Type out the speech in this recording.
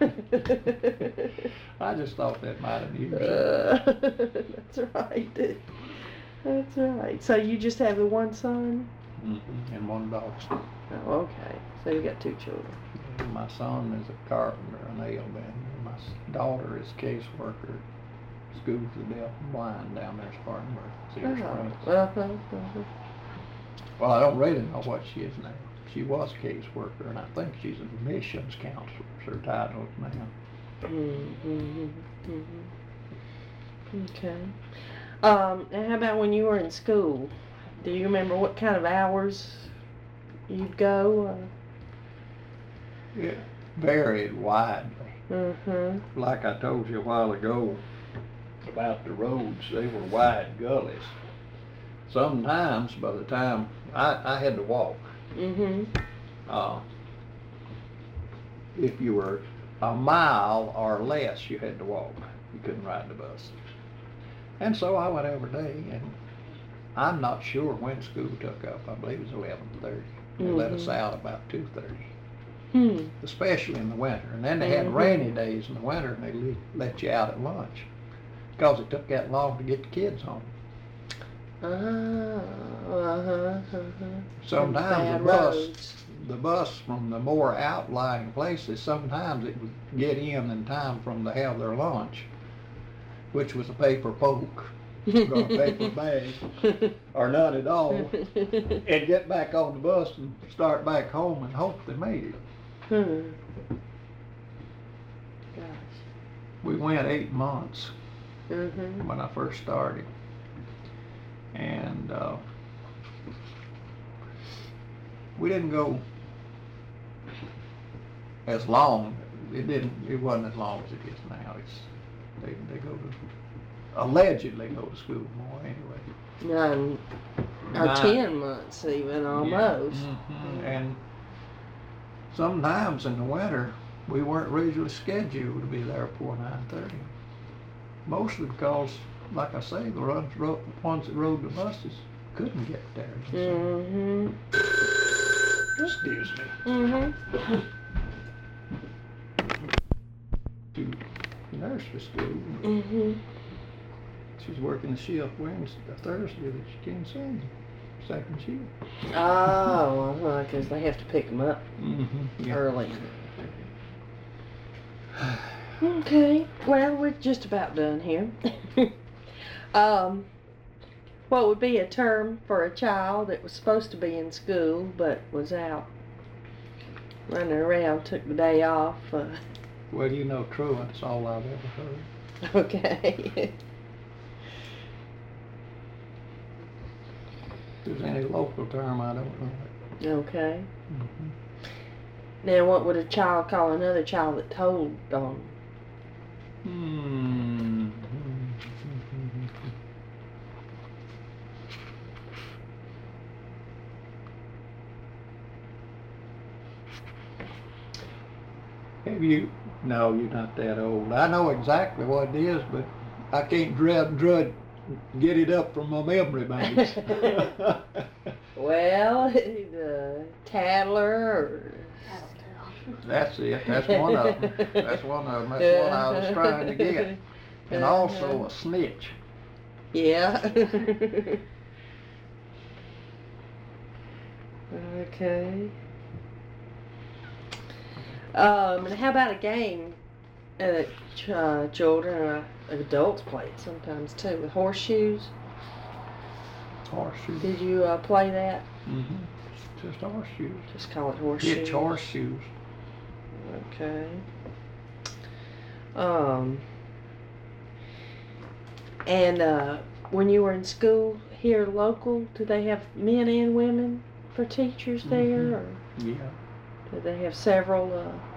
I just thought that might amuse you. That's right. That's right. So you just have the one son? And one daughter. Oh, okay. So you got two children. My son is a carpenter, a nail bender. My daughter is a caseworker. Schools the deaf and blind down there in Spartanburg, Cedar Springs. Well, I don't really know what she is now. She was a caseworker, and I think she's a admissions counselor. Her title is now. Okay. And how about when you were in school? Do you remember what kind of hours you'd go? It varied widely. Like I told you a while ago about the roads, they were wide gullies. Sometimes by the time I had to walk. If you were a mile or less, you had to walk. You couldn't ride the bus. And so I went every day, and I'm not sure when school took up. I believe it was 11:30. They let us out about 2:30, especially in the winter. And then they had rainy days in the winter, and they let you out at lunch because it took that long to get the kids home. Sometimes the bus from the more outlying places, sometimes it would get in time for them to have their lunch, which was a paper poke or a paper bag or none at all, and get back on the bus and start back home and hope they made it. Gosh. We went 8 months when I first started, and we didn't go as long. It wasn't as long as it is now. They allegedly go to school more anyway. 10 months even, almost. And sometimes in the winter we weren't regularly scheduled to be there before 9:30. Mostly because, like I say, the ones that rode the buses couldn't get there. Excuse me. To nursery school. She's working the shift Wednesday, Thursday that she can't sing. Second shift. Oh, because they have to pick them up early. Okay, well, we're just about done here. What would be a term for a child that was supposed to be in school but was out running around, took the day off? Well, you know, truant's all I've ever heard. Okay. If there's any local term, I don't know it. Okay. Now, what would a child call another child that told on? Have you? No, you're not that old. I know exactly what it is, but I can't get it up from my memory banks. Well, the tattler or... That's it. That's one of them. That's one of them. That's one I was trying to get. And also a snitch. Yeah. Okay. And how about a game that children or adults play sometimes too, with horseshoes? Horseshoes. Did you play that? Just horseshoes. Just call it horseshoes. Hitch horseshoes. Okay. And when you were in school here local, do they have men and women for teachers there? Or Yeah. do they have several